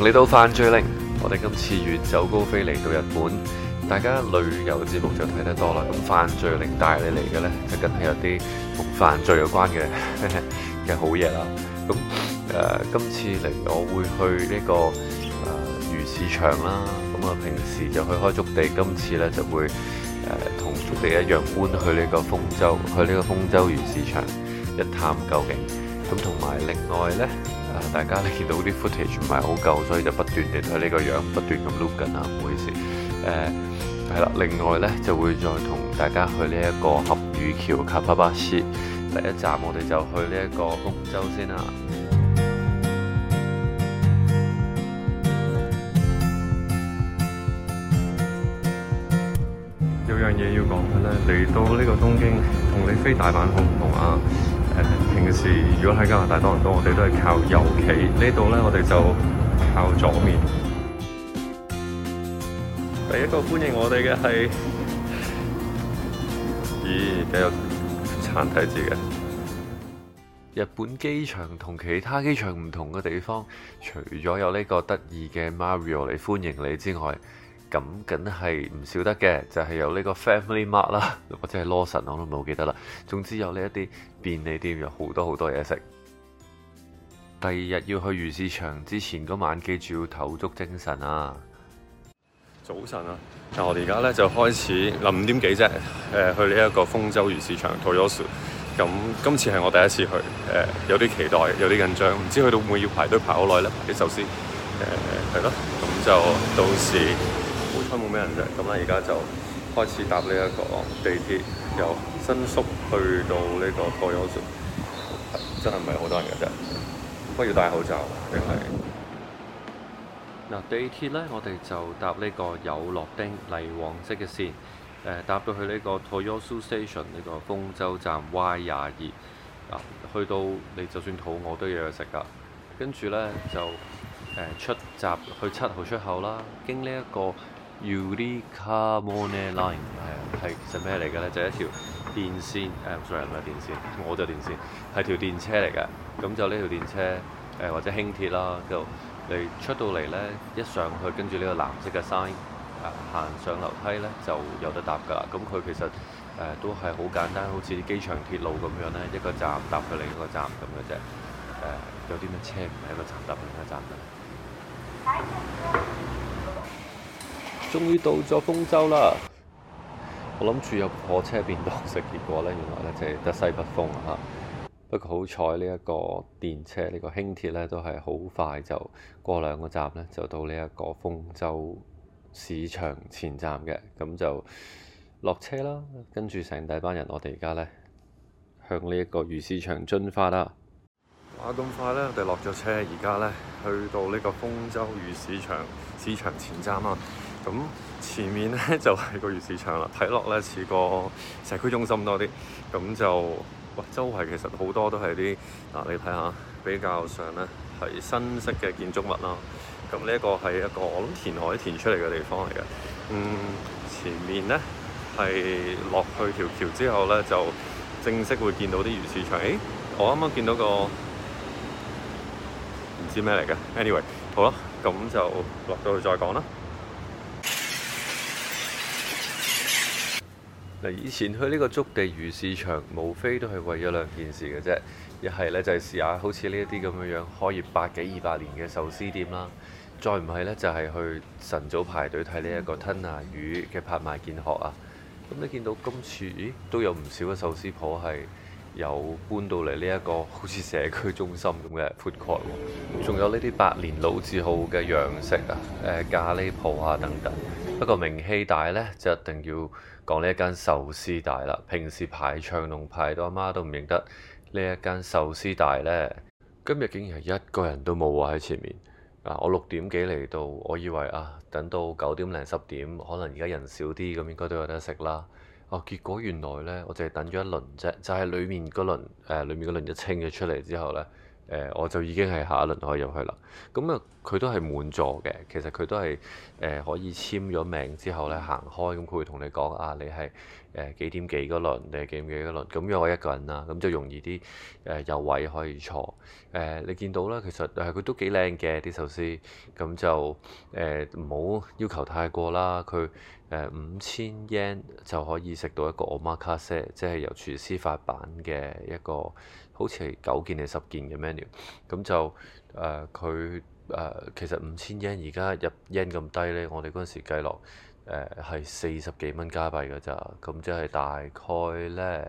迎嚟到犯罪令，我哋今次遠走高飛嚟到日本，大家旅遊節目就睇得多啦。咁犯罪令帶你嚟嘅呢，就梗係有啲同犯罪有關嘅嘅好嘢啦。咁今次嚟我會去呢個魚市場啦。咁啊平時就去開築地，今次呢就會同築地一樣搬去呢個豐洲，去呢個豐洲魚市場一探究竟。咁同埋另外呢。大家見到啲 footage 唔係好夠，所以就不斷地睇呢個樣，不斷咁 loop 緊啊，唔好意思。係啦，另外呢，就會再同大家去呢一個合羽橋卡巴巴士。第一站我哋就去呢一個豐洲先啦。 有樣嘢要講嘅咧，嚟到呢個東京同你飛大阪好唔同啊！平時如果喺加拿大多倫多，我哋都係靠右企，呢度咧我哋就靠左面。第一個歡迎我哋嘅係，咦，幾有殘體字嘅。 日本機場同其他機場唔同嘅地方，除咗有呢個得意嘅 Mario 嚟歡迎你之外，咁梗係唔少得嘅，就係有呢個 Family Mart 啦，或者係 Lawson，我都唔係好記得啦。總之有呢一啲便利店，有好多嘢食。第二日要去魚市場之前嗰晚，記住要唞足精神啊！ 早晨啊！嗱，我哋而家咧就開始5點幾啫，去呢一個豐洲魚市場 Toyosu。咁今次係我第一次去，有啲期待，有啲緊張，唔知去到會唔會要排隊排好耐咧？啲壽司，係咯，咁就到時。好彩冇咩人啫，咁咧而家就開始搭呢一個地鐵，由新宿去到呢個Toyosu，真係唔係好多人嘅啫，不過要戴口罩定係？ 嗱，地鐵呢，我哋就搭呢個有樂町嚟往式嘅線，搭到去呢個 Toyosu Station 呢個豐洲站 Y22，去到你就算肚餓都有嘢食㗎，跟住呢，就出閘去7號出口啦，經呢一個Yurikamone Line 係其實咩嚟嘅咧？就係一條電線sorry 唔係電線，我就電線係條電車嚟嘅。咁就呢條電車或者輕鐵啦，就你出到嚟咧，一上去跟住呢個藍色嘅 sign 行上樓梯咧就有得搭㗎啦。咁佢其實都係好簡單，好似機場鐵路咁樣咧，一個站搭去另一個站咁嘅啫。有啲咩車唔係一個站搭另一個站㗎？終於到咗豐洲啦！我諗住有火車便當食，結果呢，原來呢就係得西北風啊！不過好彩呢一個電車呢個輕鐵呢，都係好快就過2個站呢，就到呢一個豐洲市場前站嘅，咁就落車啦。跟住成大班人，我哋而家呢，向呢一個魚市場進發啦！ 哇！咁快呢，我哋落咗車，而家呢，去到呢個豐洲魚市場前站啊！咁前面咧就係個魚市場啦，睇落咧似個社區中心多啲。咁就哇，周圍其實好多都係啲你睇下比較上咧係新式嘅建築物啦。咁呢一個係一個我諗填海填出嚟嘅地方嚟嘅。前面咧係落去條橋之後咧，就正式會見到啲魚市場。我啱啱見到個唔知咩嚟嘅 ，anyway 好啦，咁就落到去再講啦。 以前去呢個築地魚市場，無非都係為咗2件事嘅啫。一係咧就係試下好似呢一啲咁樣開業100幾200年嘅壽司店啦，再唔係咧就係去晨早排隊睇呢一個吞拿魚嘅拍賣見學啊。咁你見到今次都有唔少嘅壽司鋪係有搬到嚟呢一個好似社區中心咁嘅 food court 喎，仲有呢啲百年老字號嘅洋食啊、咖喱鋪啊等等。不過名氣大呢，就一定要講呢一間壽司大啦。平時排長龍排到阿媽都唔認得呢一間壽司大呢。今日竟然係一個人都冇喎喺前面。我6點幾嚟到，我以為等到9點零10點，可能而家人少啲，咁應該都有得食啦。結果原來呢，我淨係等咗1輪啫，就係裡面嗰輪一清咗出嚟之後呢， 我就已經係下一輪可以入去啦。咁啊，佢都係滿座嘅。其實佢都係可以簽咗名之後咧行開，咁佢會同你講啊，你係幾點幾嗰輪，你係幾點幾嗰輪。咁因為我一個人啦，咁就容易啲有位可以坐。你見到啦，其實佢都幾靚嘅啲壽司，咁就唔好要求太過啦。佢5000 yen 就可以食到一個 omakase，即係由廚師發版嘅一個好似係9件定10件嘅 menu。咁就佢其實5000 yen 而家入 yen 咁低呢，我哋嗰陣時計落係40幾蚊加幣㗎咋。咁即係大概呢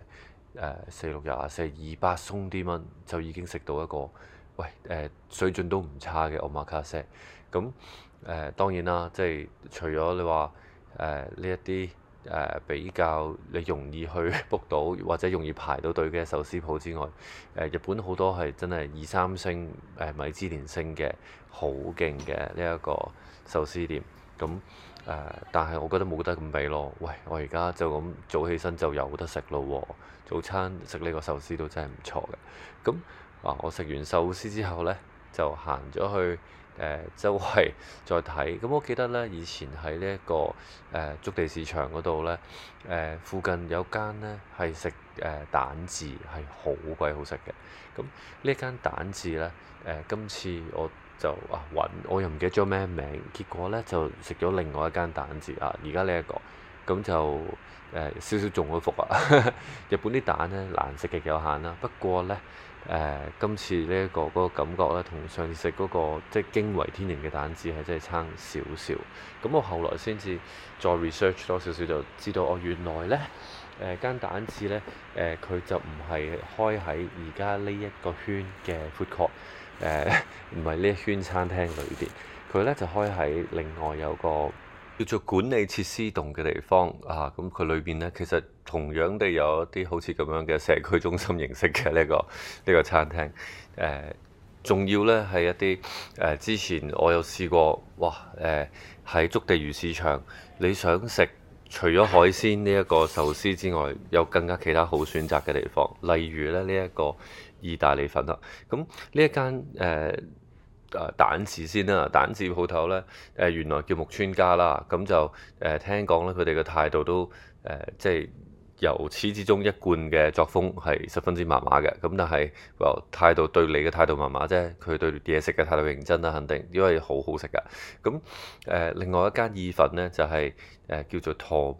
4624，200鬆啲蚊就已經食到一個水準都唔差嘅 omakase。咁當然啦，即係除咗你話呢一啲比較你容易去 book 到或者容易排到隊嘅壽司鋪之外，日本好多係真係2、3星米芝蓮星嘅好勁嘅呢一個壽司店。咁但係我覺得冇得咁比咯。喂，我而家就咁早起身就有得食咯喎！早餐食呢個壽司都真係唔錯嘅。咁我食完壽司之後呢，就行咗去周圍再睇。咁我記得呢，以前喺呢一個築地市場嗰度呢，附近有間呢係食蛋治係好鬼好食嘅。咁呢一間蛋治呢，今次我就揾，我又唔記得咗咩名，結果呢就食咗另外一間蛋治啊！而家呢一個咁就少少中咗伏啊！日本啲蛋呢，難食極有限啦，不過呢，今次呢一個嗰個感覺呢，同上次食嗰個即係驚為天人嘅蛋治係真係差少少。咁我後來先至再 research 多少少，就知道原來呢間蛋治呢，佢就唔係開喺而家呢一個圈嘅 food court，唔係呢一圈餐廳裏邊，佢呢就開喺另外有個叫做管理設施棟嘅地方啊。咁佢裏邊呢，其實同樣地有一啲好似咁樣嘅社區中心形式嘅呢個餐廳。仲要呢係一啲之前我有試過，哇！喺築地魚市場，你想食除咗海鮮呢一個壽司之外，有更加其他好選擇嘅地方，例如咧呢一個意大利粉啦。咁呢一間蛋治先啦，蛋治鋪頭呢，原來叫木村家啦。咁就聽講咧，佢哋嘅態度都即係由始至終一貫嘅作風係十分之麻麻嘅。咁但係態度對你嘅態度麻麻啫，佢對嘢食嘅態度認真啦，肯定因為好好食㗎。咁另外一間意粉呢，就係叫做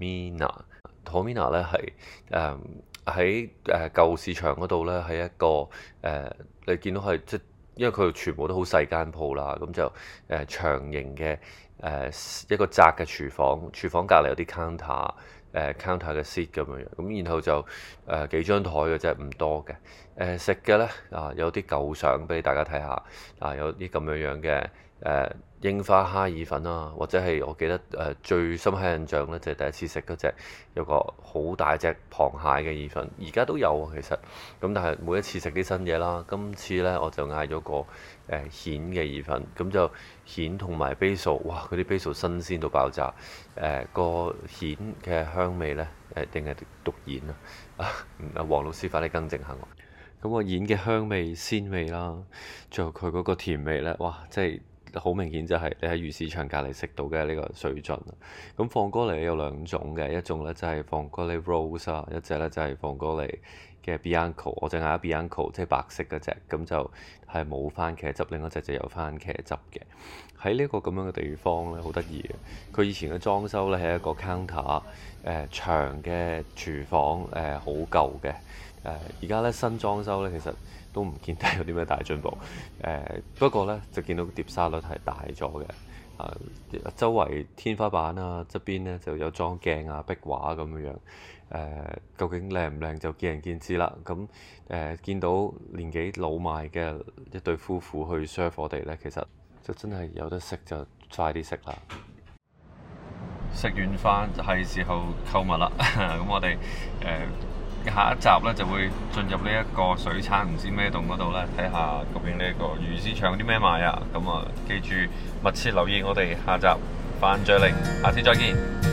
Tomina 呢係喺舊市場嗰度呢，係一個你見到係即因為佢全部都好細間鋪啦，咁就長形嘅一個窄嘅廚房隔離有啲 counter 嘅 seat 咁樣，咁然後就幾張台嘅啫，唔多嘅。食嘅呢，有啲舊相俾大家睇下，有啲咁樣嘅櫻花蝦意粉啊，或者係我記得最深刻印象呢，就係第一次食嗰隻有個好大隻螃蟹嘅意粉，而家都有其實。咁但係每一次食啲新嘢啦，今次呢，我就嗌咗個蜆嘅意粉，咁就蜆同埋 basil，哇！嗰啲 basil 新鮮到爆炸，個蜆嘅香味呢，定係獨蜆啊！黃老師快啲更正下我。咁個蜆嘅香味鮮味啦，仲有佢嗰個甜味呢，哇！即係好明顯就係你喺魚市場隔離食到嘅呢個水準。咁放哥利有兩種嘅，一種呢就係放哥利 Rose 啊，一隻呢就係放哥利嘅 Bianco， 我淨嗌 Bianco， 即係白色嗰隻，咁就係冇番茄汁，另一隻就有番茄汁嘅。喺呢個咁樣嘅地方呢，好得意嘅。佢以前嘅裝修呢係一個 counter，長嘅廚房，好舊嘅。而家呢新裝修呢，其實都唔見得有啲咩大進步。不過呢，就見到碟沙律係大咗嘅。周圍天花板啊，側邊呢就有裝鏡啊、壁畫咁樣。究竟靚唔靚就見仁見智啦。咁見到年紀老邁嘅一對夫婦去 serve 我哋呢，其實就真係有得食就快啲食啦。食完飯就係時候購物啦。咁我哋下一集呢就會進入呢一個水產唔知咩洞嗰度呢，睇下究竟呢個魚市場有啲咩賣啊。咁記住密切留意我哋下集飯聚令，下次再見。